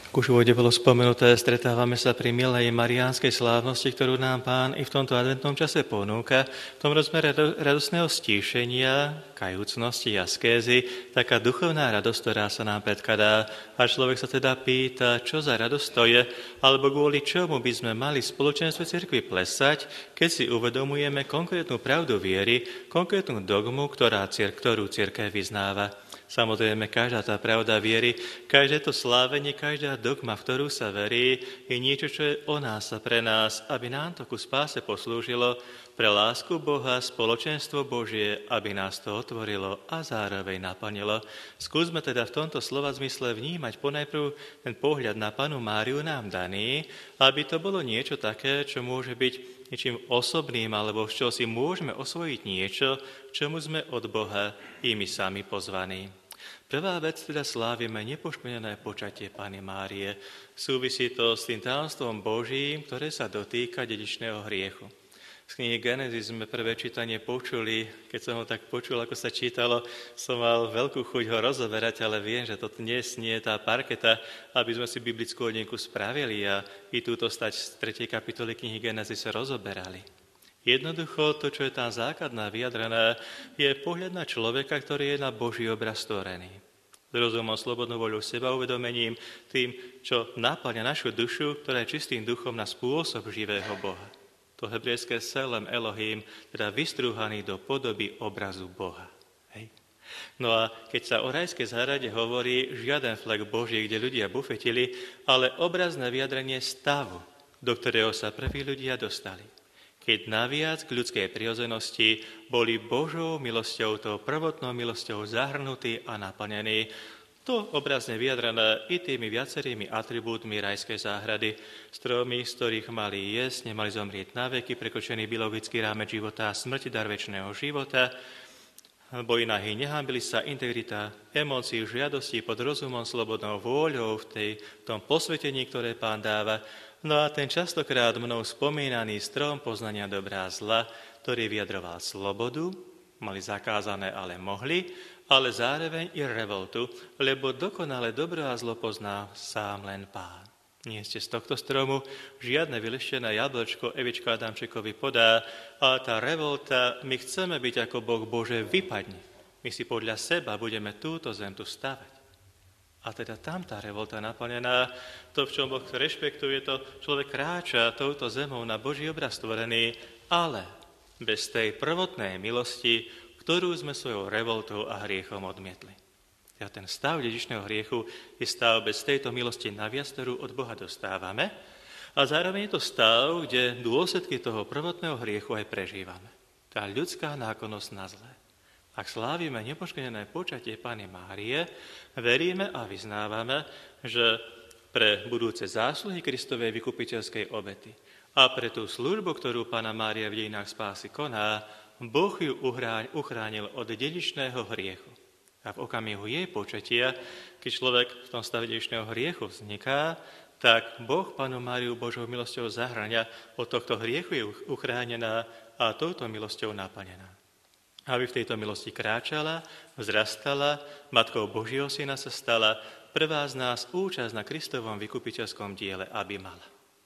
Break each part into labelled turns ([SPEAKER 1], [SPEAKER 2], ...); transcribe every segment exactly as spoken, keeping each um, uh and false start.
[SPEAKER 1] Už v úvode bolo spomenuté, stretávame sa pri milej mariánskej slávnosti, ktorú nám Pán i v tomto adventnom čase ponúka. V tom rozmere radosného stíšenia, kajúcnosti, askézy, taká duchovná radosť, ktorá sa nám predkladá. A človek sa teda pýta, čo za radosť to je, alebo kvôli čomu by sme mali v spoločenstve cirkvi plesať, keď si uvedomujeme konkrétnu pravdu viery, konkrétnu dogmu, ktorá, ktorú cirkev vyznáva. Samozrejme, každá tá pravda viery, každé to slávenie, každá dogma, v ktorú sa verí, je niečo, čo je o nás a pre nás, aby nám to ku spáse poslúžilo, pre lásku Boha, spoločenstvo Božie, aby nás to otvorilo a zároveň naplnilo. Skúsme teda v tomto slova zmysle vnímať ponajprv ten pohľad na Pannu Máriu nám daný, aby to bolo niečo také, čo môže byť niečím osobným, alebo z čoho si môžeme osvojiť niečo, čomu sme od Boha i my sami pozvaní. Prvá vec teda slávime nepoškvrnené počatie Panny Márie. Súvisí to s tým tajomstvom Božím, ktoré sa dotýka dedičného hriechu. Z knihy Genesis sme prvé čítanie počuli, keď som ho tak počul, ako sa čítalo, som mal veľkú chuť ho rozoberať, ale viem, že to dnes nie je tá parketa, aby sme si biblickú hodinku spravili a i túto stať z tretej kapitoly knihy Genesis rozoberali. Jednoducho to, čo je tam základná vyjadrené, je pohľad na človeka, ktorý je na Boží obraz stvorený. S rozumom, slobodnou voľou, seba uvedomením, tým, čo napĺňa našu dušu, ktorá je čistým duchom na spôsob živého Boha. To hebrejské selem Elohim, teda vystrúhaný do podoby obrazu Boha. Hej. No a keď sa o rajskej záhrade hovorí, žiaden flek Boží, kde ľudia bufetili, ale obrazné vyjadrenie stavu, do ktorého sa prví ľudia dostali. Keď naviac k ľudskej prirodzenosti boli Božou milosťou, tou prvotnou milosťou zahrnutí a naplnení, to obrazne vyjadrené i tými viacerými atribútmi rajskej záhrady, stromy, z ktorých mali jesť, nemali zomrieť na veky, prekročený biologický rámec života a smrti, dar večného života, boli nahý, nehambili sa, integrita, emócií, žiadosti pod rozumom, slobodnou vôľou v, tej, v tom posvetení, ktoré Pán dáva. No a ten častokrát mnou spomínaný strom poznania dobrá a zla, ktorý vyjadroval slobodu, mali zakázané, ale mohli, ale zároveň i revoltu, lebo dokonale dobro a zlo pozná sám len Pán. Nie ste z tohto stromu, žiadne vyleštené jablčko Evička Adamčekovi podá, ale tá revolta, my chceme byť ako Boh, Bože, vypadni. My si podľa seba budeme túto zem tu stavať. A teda tam tá revolta naplnená, to, v čom Boh rešpektuje, to človek kráča touto zemou na Boží obraz stvorený, ale bez tej prvotnej milosti, ktorú sme svojou revoltou a hriechom odmietli. A ten stav dedičného hriechu je stav bez tejto milosti naviac, ktorú od Boha dostávame, a zároveň je to stav, kde dôsledky toho prvotného hriechu aj prežívame. Tá ľudská náklonnosť na zlé. Ak slávime nepoškvrnené počatie Panny Márie, veríme a vyznávame, že pre budúce zásluhy Kristovej vykupiteľskej obety a pre tú službu, ktorú Panna Mária v dejinách spásy koná, Boh ju uchránil od dedičného hriechu. A v okamihu jej počatia, keď človek v tom stave dedičného hriechu vzniká, tak Boh Pannu Máriu Božou milosťou zahrania, od tohto hriechu je uchránená a touto milosťou naplnená. Aby v tejto milosti kráčala, vzrastala, matkou Božieho syna sa stala, prvá z nás účasť na Kristovom vykupiteľskom diele, aby mala.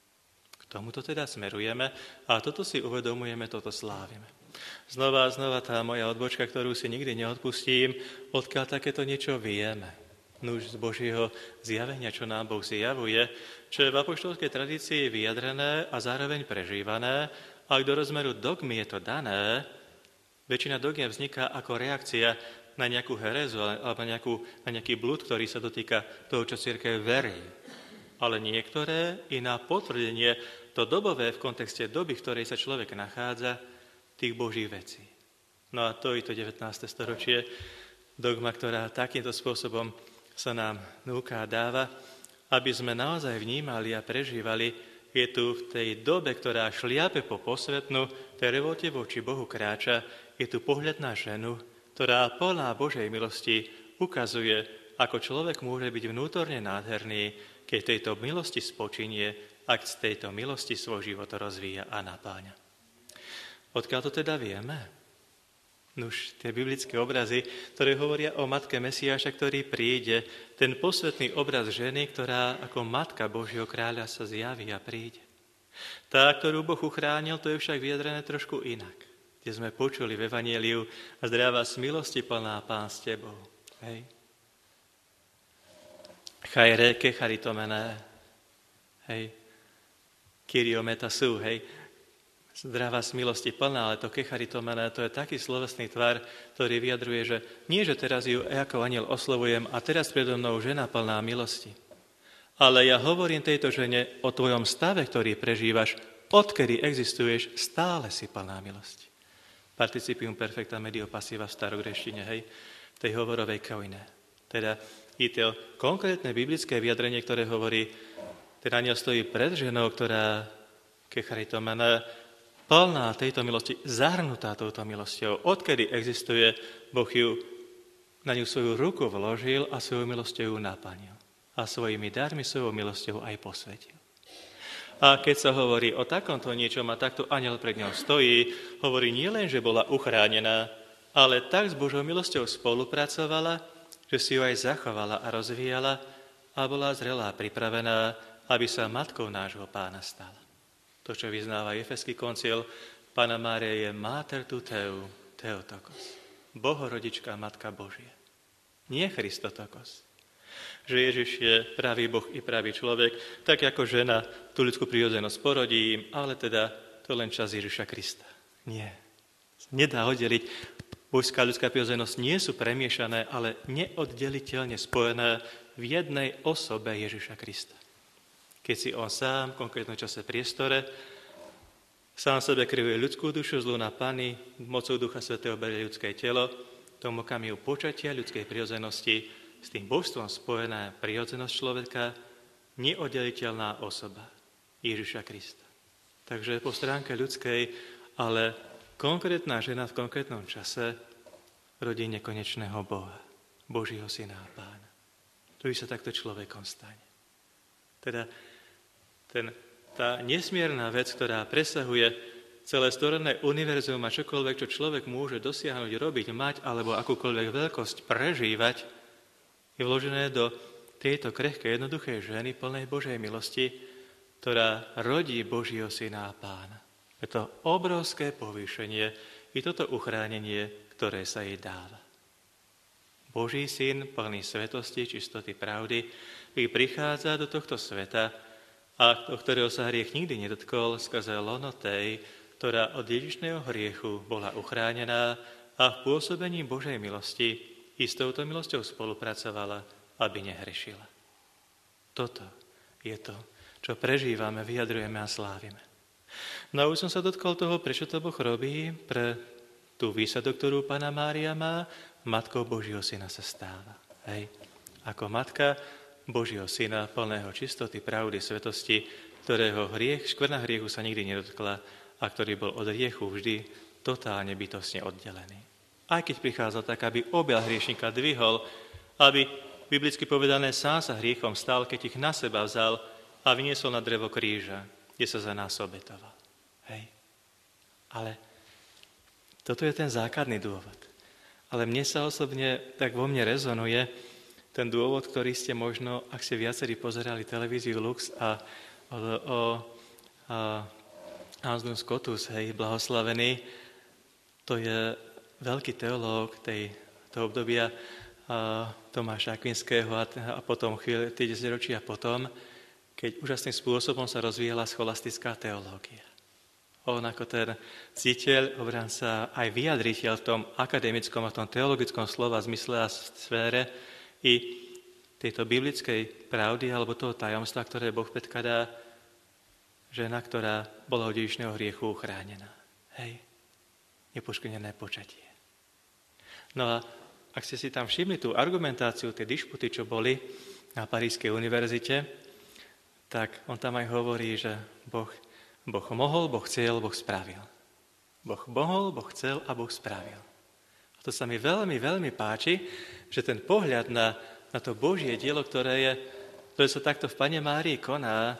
[SPEAKER 1] K tomuto teda smerujeme a toto si uvedomujeme, toto slávime. Znova a znova tá moja odbočka, ktorú si nikdy neodpustím, odkiaľ takéto niečo vieme. Nuž z Božieho zjavenia, čo nám Boh zjavuje, čo je v apoštolskej tradícii vyjadrené a zároveň prežívané, a do rozmeru dogmy je to dané. Väčšina dogiem vzniká ako reakcia na nejakú herézu alebo na, nejakú, na nejaký blúd, ktorý sa dotýka toho, čo cirkev verí. Ale niektoré i na potvrdenie to dobové v kontexte doby, v ktorej sa človek nachádza, tých Božích vecí. No a to i to devätnáste storočie, dogma, ktorá takýmto spôsobom sa nám núka a dáva, aby sme naozaj vnímali a prežívali, je tu v tej dobe, ktorá šliape po posvetnú, tej revolte voči Bohu kráča, je tu pohľad na ženu, ktorá plná Božej milosti ukazuje, ako človek môže byť vnútorne nádherný, keď tejto milosti spočinie, ak z tejto milosti svoj život rozvíja a napáňa. Odkiaľ to teda vieme? Nuž, tie biblické obrazy, ktoré hovoria o matke Mesiáša, ktorý príde, ten posvetný obraz ženy, ktorá ako matka Božieho kráľa sa zjaví a príde. Tá, ktorú Boh uchránil, to je však vyjadrené trošku inak. Kde sme počuli v Evanjeliu: a zdravá z milosti plná, Pán s tebou. Hej. Chajre ke charitomené. Hej. Kyriometa sú, hej. Zdravá z milosti plná, ale to kecharitomene, to je taký slovesný tvar, ktorý vyjadruje, že nie, že teraz ju ako aniel oslovujem a teraz predo mnou žena plná milosti. Ale ja hovorím tejto žene o tvojom stave, ktorý prežívaš, odkedy existuješ, stále si plná milosti. Participium perfecta medio passiva v starogreštine, hej, v tej hovorovej koine. Teda ide o konkrétne biblické vyjadrenie, ktoré hovorí, ten aniel stojí pred ženou, ktorá kecharitomene, plná tejto milosti, zahrnutá touto milosťou. Odkedy existuje, Boh ju, na ňu svoju ruku vložil a svojou milosťou ju naplnil. A svojimi darmi, svojou milosťou aj posvetil. A keď sa hovorí o takomto niečom a takto anjel pred ňou stojí, hovorí nielen, že bola uchránená, ale tak s Božou milosťou spolupracovala, že si ju aj zachovala a rozvíjala a bola zrelá, pripravená, aby sa matkou nášho Pána stala. To, čo vyznáva Efeský koncil, Panna Mária je Mater tu Teu, Theotokos. Bohorodička, Matka Božia. Nie Christotokos. Že Ježiš je pravý Boh i pravý človek, tak ako žena tú ľudskú prirodzenosť porodí, ale teda to len čas Ježiša Krista. Nie. Nedá oddeliť. Božská ľudská prirodzenosť nie sú premiešané, ale neoddeliteľne spojené v jednej osobe Ježiša Krista. Keď si on sám v konkrétnom čase priestore sám sebe krivuje ľudskú dušu, zlu na Panny, mocou Ducha Svätého berie ľudské telo, tomu okamihu počatia ľudskej prirodzenosti, s tým božstvom spojená prirodzenosť človeka, neoddeliteľná osoba Ježiša Krista. Takže po stránke ľudskej, ale konkrétna žena v konkrétnom čase rodí nekonečného Boha, Božího Syna a Pána, ktorý sa takto človekom stane. Teda Ten, tá nesmierna vec, ktorá presahuje celé stvorené univerzum a čokoľvek, čo človek môže dosiahnuť, robiť, mať, alebo akúkoľvek veľkosť prežívať, je vložené do tejto krehkej, jednoduchej ženy plnej Božej milosti, ktorá rodí Božieho Syna a Pána. Je to obrovské povýšenie i toto uchránenie, ktoré sa jej dáva. Boží Syn, plný svetosti, čistoty, pravdy, prichádza do tohto sveta, a do ktorého sa hriech nikdy nedotkol, skrze lono tej, ktorá od dedičného hriechu bola uchránená a v pôsobení Božej milosti i s touto milosťou spolupracovala, aby nehrešila. Toto je to, čo prežívame, vyjadrujeme a slávime. No a už som sa dotkol toho, prečo to Boh robí, pre tú výsadu, ktorú Panna Mária má, matkou Božieho Syna sa stáva. Hej. Ako matka Božieho Syna, plného čistoty, pravdy, svetosti, ktorého hriech, škvrna hriechu sa nikdy nedotkla a ktorý bol od hriechu vždy totálne bytostne oddelený. Aj keď prichádzal tak, aby objal hriešnika dvihol, aby, biblicky povedané, sám sa hriechom stal, keď ich na seba vzal a vyniesol na drevo kríža, kde sa za nás obetoval. Hej. Ale toto je ten základný dôvod. Ale mne sa osobne tak vo mne rezonuje ten dôvod, ktorý ste možno, ak ste viacerí pozerali televíziu Lux a o, o Hans Scotus, hej, blahoslavený, to je veľký teológ tej, toho obdobia a, Tomáša Akvinského a, a potom chvíľ, tie desaťročia potom, keď úžasným spôsobom sa rozvíjala scholastická teológia. On ako ten citeľ, obranca, aj vyjadriteľ v tom akademickom a v tom teologickom slova zmysle a sfére i tejto biblickej pravdy alebo toho tajomstva, ktoré Boh predkladá, žena, ktorá bola od dedičného hriechu uchránená. Hej, nepoškvrnené počatie. No a ak ste si tam všimli tú argumentáciu, tie dišputy, čo boli na Parískej univerzite, tak on tam aj hovorí, že Boh, boh mohol, Boh chcel, Boh spravil. Boh mohol, Boh chcel a Boh spravil. A to sa mi veľmi, veľmi páči, že ten pohľad na, na to Božie dielo, ktoré, je, ktoré sa takto v Panne Márii koná,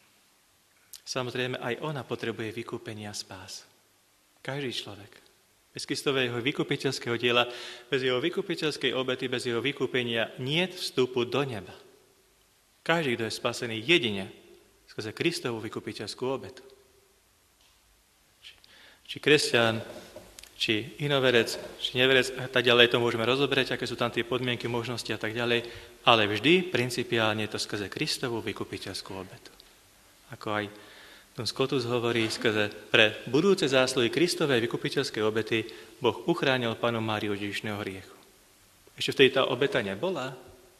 [SPEAKER 1] samozrejme aj ona potrebuje vykúpenie a spás. Každý človek. Bez Kristového vykupiteľského diela, bez jeho vykupiteľskej obety, bez jeho vykúpenia niet vstupu do neba. Každý, kto je spasený jedine skrze Kristovú vykupiteľskú obetu. Či, či kresťan, či inoverec, či neverec, a tak ďalej, to môžeme rozoberať, aké sú tam tie podmienky, možnosti a tak ďalej, ale vždy principiálne je to skrze Kristovú vykupiteľskú obetu. Ako aj Don Scotus hovorí, skrze pre budúce zásluhy Kristovej vykupiteľskej obety Boh uchránil Pannu Máriu od dedičného hriechu. Ešte vtedy tá obeta nebola?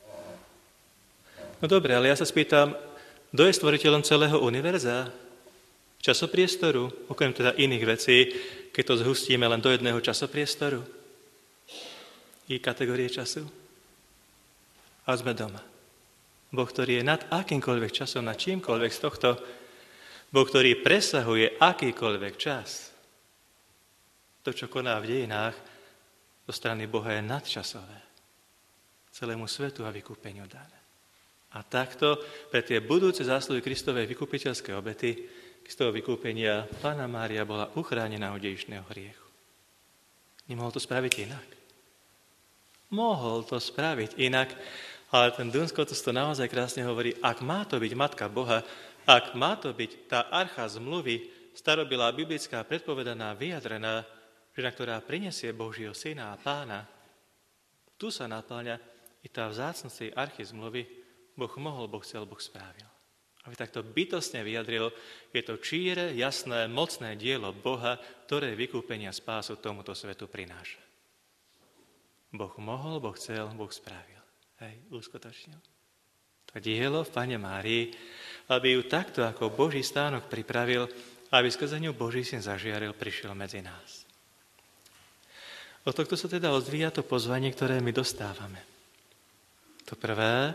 [SPEAKER 1] No dobre, ale ja sa spýtam, kto je stvoriteľom celého univerza? Časopriestoru? Okrem teda iných vecí, keď to zhustíme len do jedného časopriestoru? I kategórie času? A sme doma. Boh, ktorý je nad akýmkoľvek časom, nad čímkoľvek z tohto, Boh, ktorý presahuje akýkoľvek čas. To, čo koná v dejinách, zo strany Boha je nadčasové. Celému svetu a vykúpeniu dané. A takto pre tie budúce zásluhy Kristovej vykupiteľskej obety, Kristového vykúpenia, Panna Mária bola uchránená od dedičného hriechu. Nemohol to spraviť inak. Mohol to spraviť inak, ale ten Duns Scotus to naozaj krásne hovorí, ak má to byť Matka Boha, ak má to byť tá archa zmluvy, starobylá biblická, predpovedaná, vyjadrená, žena, ktorá prinesie Božieho syna a pána, tu sa naplňa i tá vzácnosť tej archy zmluvy, Boh mohol, Boh chcel, Boh správil. Aby takto bytostne vyjadril, je to číre, jasné, mocné dielo Boha, ktoré vykúpenia spásu tomuto svetu prináša. Boh mohol, Boh chcel, Boh správil. Hej, uskutočnil. To dielo v Panne Márii, aby ju takto ako Boží stánok pripravil, aby skrze ňu Boží syn zažiaril, prišiel medzi nás. Od tohto sa teda odvíja to pozvanie, ktoré my dostávame. To prvé,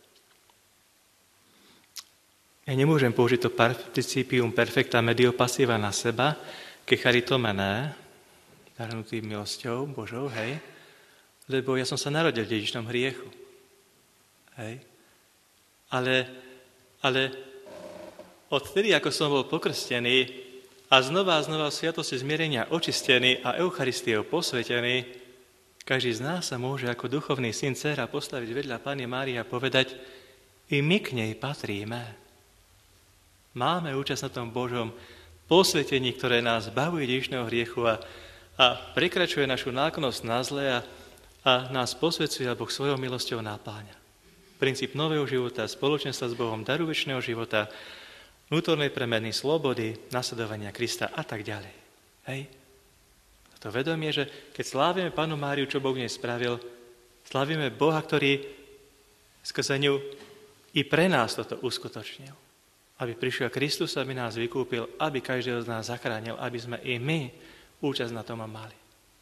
[SPEAKER 1] ja nemôžem použiť to participium perfecta medio passiva na seba, ke charitomené, darnutý milosťou Božou, hej, lebo ja som sa narodil v dedičnom hriechu. Hej. Ale, ale odtedy, ako som bol pokrstený a znova a znova v sviatosti zmierenia očistený a Eucharistiou posvetený, každý z nás sa môže ako duchovný syn, dcéra postaviť vedľa Panny Márie a povedať, i my k nej patríme. Máme účasť na tom Božom posvetení, ktoré nás zbavuje dedičného hriechu a, a prekračuje našu náklonnosť na zlé a, a nás posvedzuje a Boh svojou milosťou napáňa. Princíp nového života, spoločenstva s Bohom, daru večného života, vnútornej premeny, slobody, nasledovania Krista a tak ďalej. Hej? To vedomie, že keď slávime Pannu Máriu, čo Boh v nej spravil, slávime Boha, ktorý skrze ňu i pre nás toto uskutočnil. Aby prišiel Kristus, aby nás vykúpil, aby každého z nás zachránil, aby sme i my účasť na tom mali.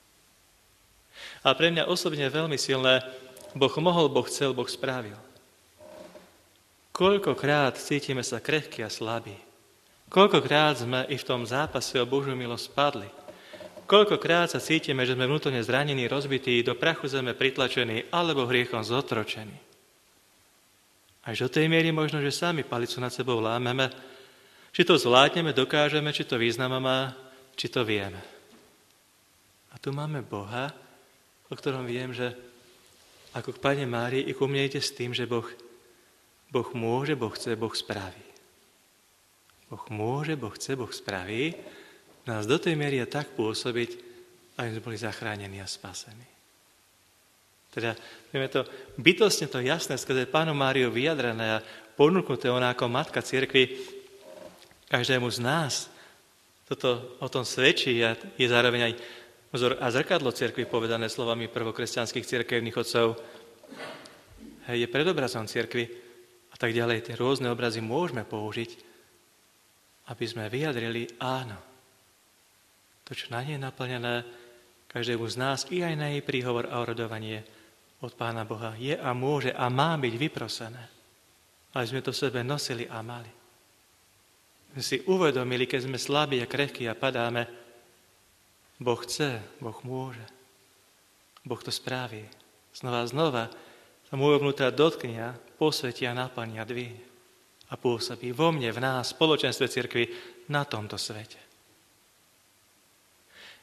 [SPEAKER 1] A pre mňa osobne veľmi silné, Boh mohol, Boh chcel, Boh spravil. Koľkokrát cítime sa krehkí a slabí. Koľkokrát sme i v tom zápase o Božiu milosť padli. Koľkokrát sa cítime, že sme vnútorne zranení, rozbití, do prachu zeme pritlačení alebo hriechom zotročení. Až do tej miery možno, že sami palicu nad sebou lámeme, či to zvládneme, dokážeme, či to význam má, či to vieme. A tu máme Boha, o ktorom viem, že ako k Panne Márii i ku mne ide s tým, že Boh, boh môže, Boh chce, Boh spraví. Boh môže, Boh chce, Boh spraví. Nás do tej miery je tak pôsobiť, aby sme boli zachránení a spasení. Teda, vieme to, bytostne to jasné, skrze Pannu Máriu vyjadrené a ponúknuté ona ako matka cirkvi, každému z nás toto o tom svedčí a je zároveň aj vzor a zrkadlo cirkvi povedané slovami prvokresťanských cirkevných otcov. Hej, je predobrazom cirkvi a tak ďalej. Tie rôzne obrazy môžeme použiť, aby sme vyjadrili áno. To, čo na nej je naplnené, každému z nás i aj na jej príhovor a orodovanie od Pána Boha je a môže a má byť vyprosené. Aby sme to v sebe nosili a mali. My si uvedomili, keď sme slabí a krehkí a padáme, Boh chce, Boh môže. Boh to spraví. Znova a znova sa môjho vnútra dotknia, posvetia, naplnia, dvihne a pôsobí vo mne, v nás, v spoločenstve cirkvi na tomto svete.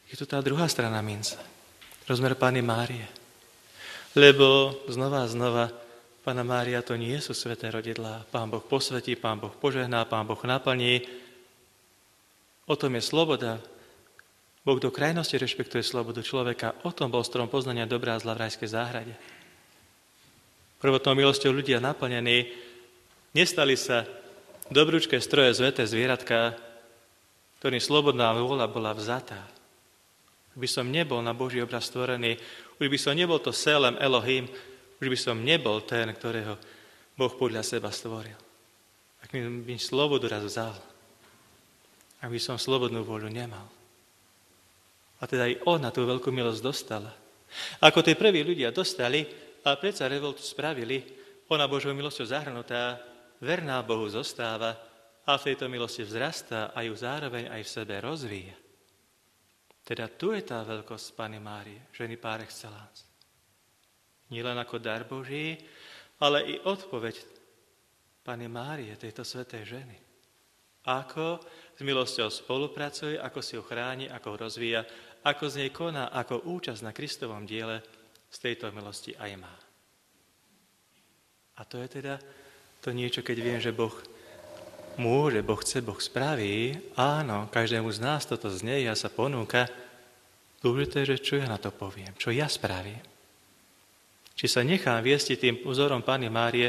[SPEAKER 1] Je tu tá druhá strana mince. Rozmer Panny Márie. Lebo znova a znova Panna Mária to nie sú sväté rodidlá. Pán Boh posvetí, Pán Boh požehná, Pán Boh naplní. O tom je sloboda. Boh do krajnosti rešpektuje slobodu človeka. O tom bol strom poznania dobrá a zla v rajskej záhrade. Prvotnou milosťou ľudia naplnení nestali sa dobrúčké stroje zveté zvieratka, ktorým slobodná vôľa bola vzatá. Už by som nebol na Boží obraz stvorený, už by som nebol to Selem Elohim, už by som nebol ten, ktorého Boh podľa seba stvoril. Ak by mi slobodu raz vzal, ak by som slobodnú vôľu nemal. A teda aj ona tú veľkú milosť dostala. Ako tí prví ľudia dostali a predsa revoltu spravili, ona Božou milosťou zahrnutá, verná Bohu zostáva a v tejto milosti vzrastá a ju zároveň aj v sebe rozvíja. Teda tu je tá veľkosť Panny Márie, ženy par excellence. Nie len ako dar Boží, ale i odpoveď Panny Márie, tejto svätej ženy. Ako s milosťou spolupracuje, ako si ju chráni, ako ho rozvíja, ako z nej koná, ako účasť na Kristovom diele z tejto milosti aj má. A to je teda to niečo, keď viem, že Boh môže, Boh chce, Boh spraví. Áno, každému z nás toto znie, ja sa ponúka. Dôležité je, že čo ja na to poviem, čo ja spravím. Či sa nechám viestiť tým vzorom Panny Márie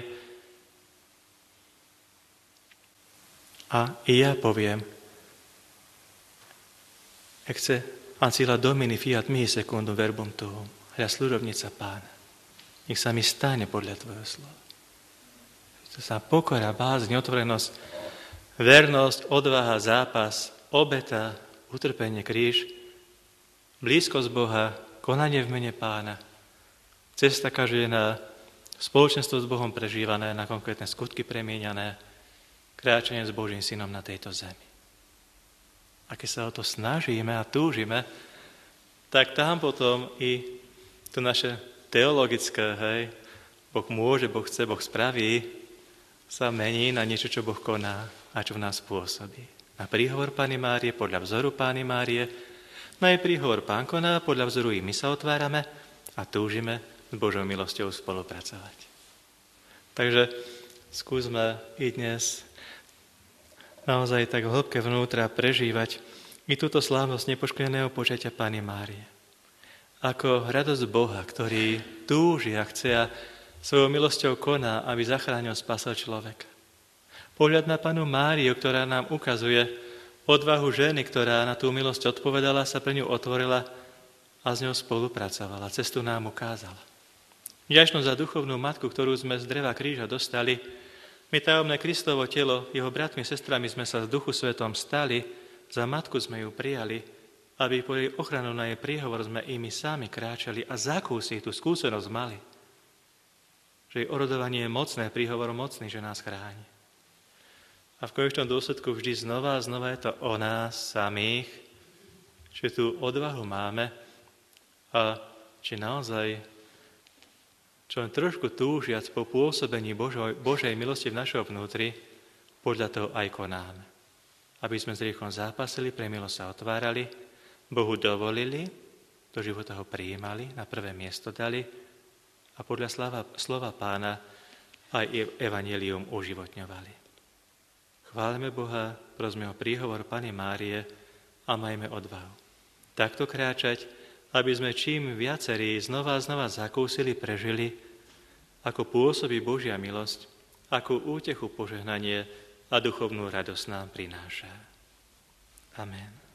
[SPEAKER 1] a i ja poviem, ecce ancilla Domini fiat mihi secundum verbum tuum, hľa služobnica Pána. Nech sa mi stane podľa tvojho slova. To sa pokora, bázeň, otvorenosť, vernosť, odvaha, zápas, obeta, utrpenie, kríž, blízkosť Boha, konanie v mene Pána, cesta každodenná, spoločenstvo s Bohom prežívané, na konkrétne skutky premieňané, kráčanie s Božím synom na tejto zemi. A keď sa o to snažíme a túžime, tak tam potom i to naše teologické, hej, Boh môže, Boh chce, Boh spraví, sa mení na niečo, čo Boh koná a čo v nás pôsobí. Na príhovor Panny Márie, podľa vzoru Panny Márie, na jej príhovor Pán koná, podľa vzoru i my sa otvárame a túžime s Božou milosťou spolupracovať. Takže skúsme i dnes naozaj tak v hĺbke vnútra prežívať i túto slávnosť nepoškvrneného počatia Panny Márie. Ako radosť Boha, ktorý túži a chce a svojou milosťou koná, aby zachránil, spasil človeka. Pohľad na Pannu Máriu, ktorá nám ukazuje odvahu ženy, ktorá na tú milosť odpovedala, sa pre ňu otvorila a s ňou spolupracovala. Cestu nám ukázala. Vďačnosť za duchovnú matku, ktorú sme z dreva kríža dostali, my tajomné Kristovo telo, jeho bratmi, sestrami sme sa z Duchu Svetom stali, za matku sme ju prijali, aby po jej ochranu na jej príhovor sme i my sami kráčali a zakúsi tú skúsenosť mali. Že jej orodovanie je mocné, príhovor mocný, že nás chráni. A v konečnom dôsledku vždy znova a znova je to o nás samých, že tú odvahu máme a či naozaj čo len trošku túžiac po pôsobení Božoj, Božej milosti v našom vnútri, podľa toho aj konáme. Aby sme s riechom zápasili, pre milosť sa otvárali, Bohu dovolili, do života ho prijímali, na prvé miesto dali a podľa slova, slova Pána aj evanjelium uživotňovali. Chválime Boha, prosme o príhovor Panny Márie a majme odvahu. Takto kráčať, aby sme čím viacerí znova a znova zakúsili, prežili, ako pôsobí Božia milosť, akú útechu, požehnanie a duchovnú radosť nám prináša. Amen.